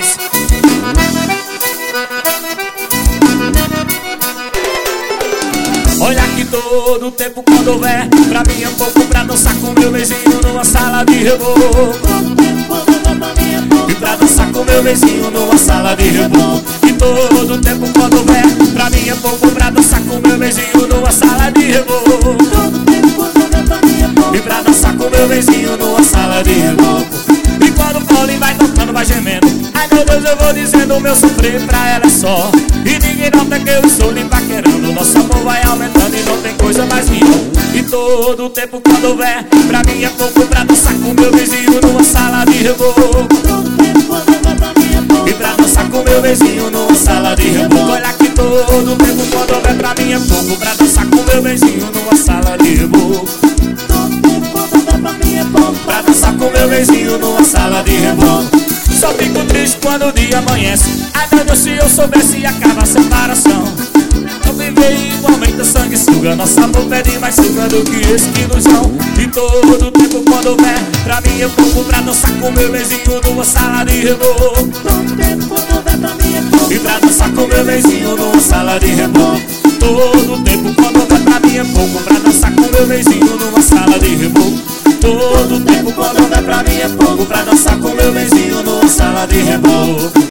mais. Olha que todo tempo quando houver, pra mim é pouco pra dançar com meu vizinho numa sala de reboco. E pra dançar com meu vizinho numa sala de reboco. E todo tempo quando houver, pra mim é pouco pra dançar com meu vizinho numa sala de reboco. E pra dançar com meu vizinho numa sala de reboco. E quando o Paulinho vai tocando, vai gemendo. Ai meu Deus, eu vou dizendo o meu sofrer pra ela só. E ninguém nota que eu estou lhe paquerando. Nosso amor vai aumentando e não tem coisa mais linda. E todo tempo quando houver, pra mim é pouco pra dançar com meu vizinho numa sala de reboco. E pra dançar com meu vizinho numa sala de reboco. Olha que todo tempo quando houver, pra mim é pouco pra dançar com meu vizinho numa sala de reboco. Pra dançar com meu vizinho numa sala de reboco. Só fico triste quando o dia amanhece. Ai meu Deus, se eu soubesse acaba a separação. Eu viver igualmente a sanguessuga. Nosso amor pede mais suga do que esse que nos dão. E todo tempo quando houver, pra mim é pouco pra dançar com meu vizinho numa sala de reboco. E pra dançar com meu vizinho numa sala de reboco. Todo tempo quando houver, pra mim é pouco pra dançar com meu vizinho numa sala de reboco. Todo tempo quando houver, pra mim é pouco pra dançar com meu vizinho numa sala de reboco.